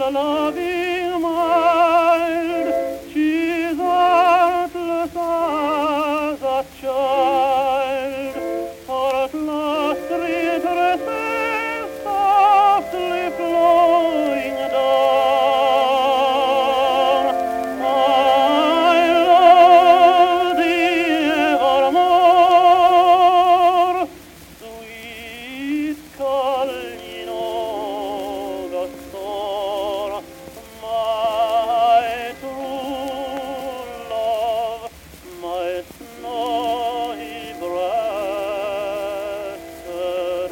a loving mind. She's artless as a child, for at last redresses softly flowing down. I love thee evermore, sweet Colleen Auguste, my true love, my snowy breasted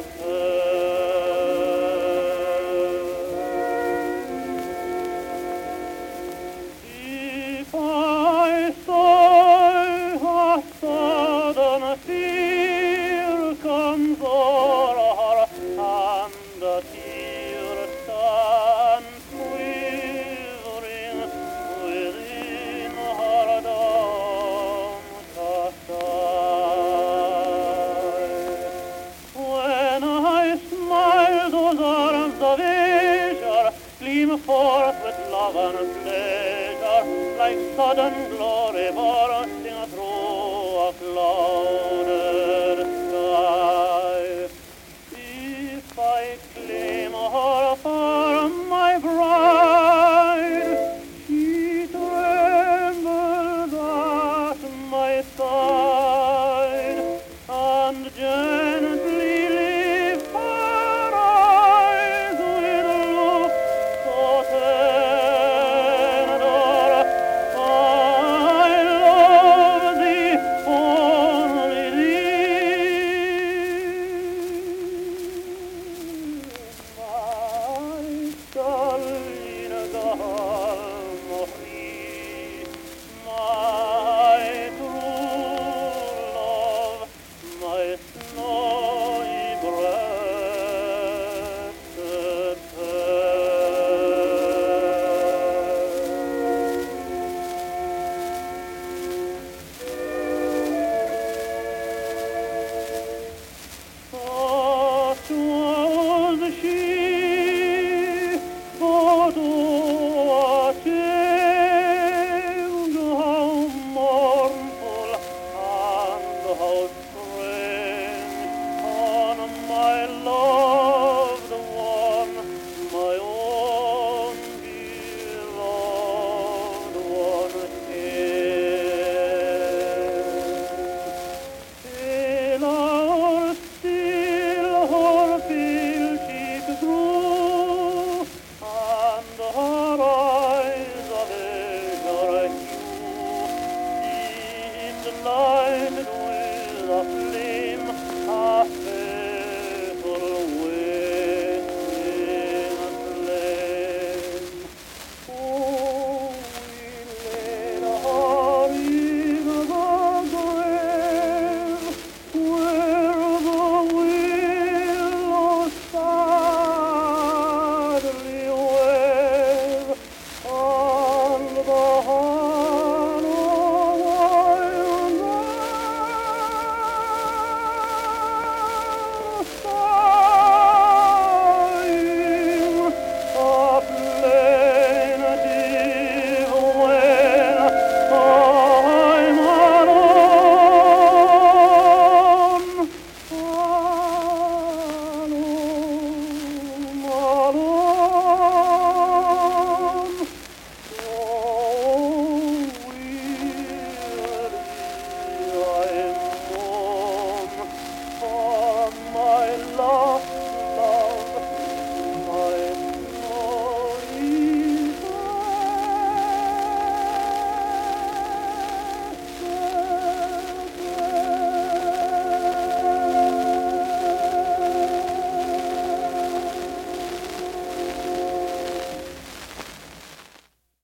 fair. If I sigh, a sudden fear comes o'er her, and a tear stands quivering within her downcast eye. When I smile, those arms of azure gleam forth with love and pleasure, like sudden glory bursting through a clouded sky. If I claim